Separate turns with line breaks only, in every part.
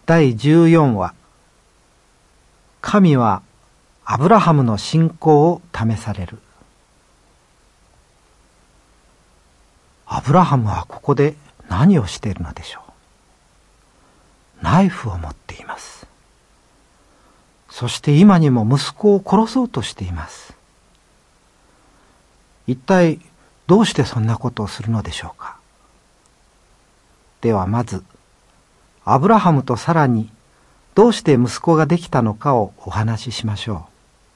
第14話。神はアブラハムの信仰を試される。アブラハムはここで何をしているのでしょう。ナイフを持っています。そして今にも息子を殺そうとしています。一体どうしてそんなことをするのでしょうか。ではまずアブラハムとサラにどうして息子ができたのかをお話ししましょ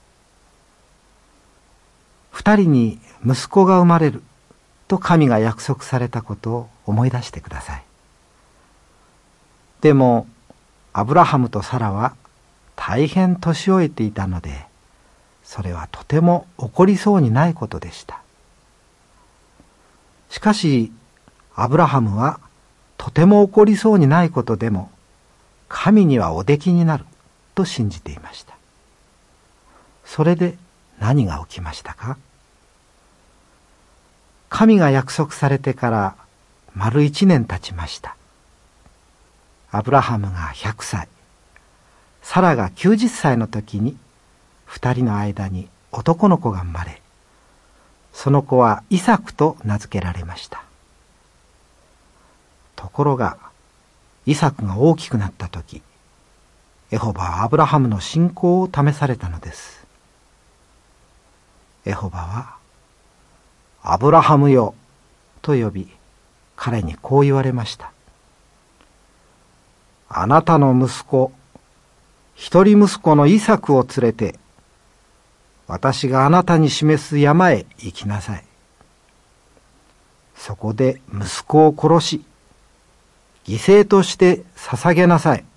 う。二人に息子が生まれると神が約束されたことを思い出してください。でもアブラハムとサラは大変年老いていたので、それはとても起こりそうにないことでした。しかしアブラハムはとても起こりそうにないことでも神にはおできになると信じていました。それで何が起きましたか。神が約束されてから丸1年経ちました。アブラハムが100歳、サラが90歳の時に2人の間に男の子が生まれ、その子はイサクと名付けられました。ところがイサクが大きくなった時、エホバはアブラハムの信仰を試されたのです。エホバはアブラハムよと呼び、彼にこう言われました。あなたの息子、一人息子のイサクを連れて、私があなたに示す山へ行きなさい。そこで息子を殺し、犠牲として捧げなさい。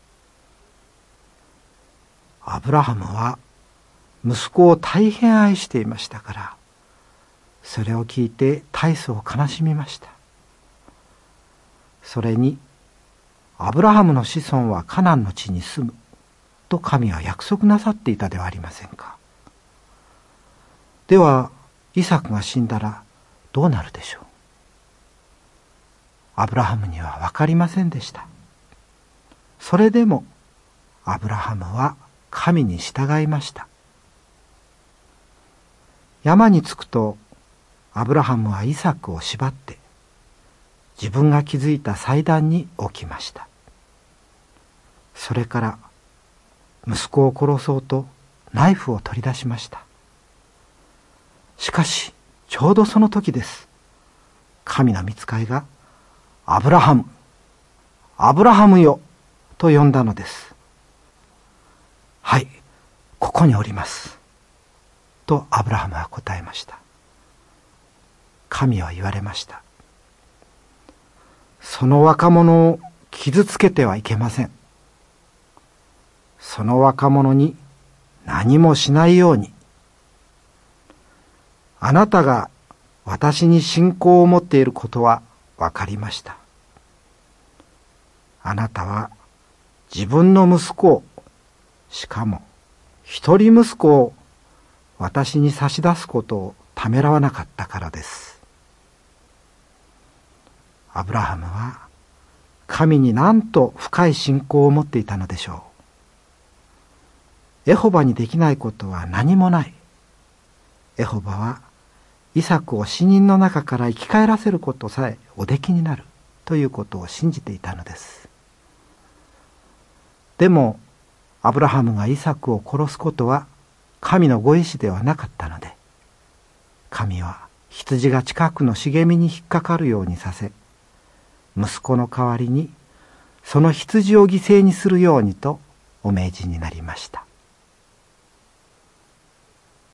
アブラハムは息子を大変愛していましたから、それを聞いて大層悲しみました。それにアブラハムの子孫はカナンの地に住むと神は約束なさっていたではありませんか。ではイサクが死んだらどうなるでしょう。アブラハムには分かりませんでした。それでもアブラハムは神に従いました。山に着くとアブラハムはイサクを縛って自分が築いた祭壇に置きました。それから息子を殺そうとナイフを取り出しました。しかしちょうどその時です。神の御使いがアブラハム、アブラハムよと呼んだのです。はい、ここにおりますとアブラハムは答えました。神は言われました。その若者を傷つけてはいけません。その若者に何もしないように。あなたが私に信仰を持っていることはわかりました。あなたは自分の息子を、しかも一人息子を私に差し出すことをためらわなかったからです。アブラハムは神になんと深い信仰を持っていたのでしょう。エホバにできないことは何もない。エホバはイサクを死人の中から生き返らせることさえおできになるということを信じていたのです。でもアブラハムがイサクを殺すことは神のご意志ではなかったので、神は羊が近くの茂みに引っかかるようにさせ、息子の代わりにその羊を犠牲にするようにとお命じになりました。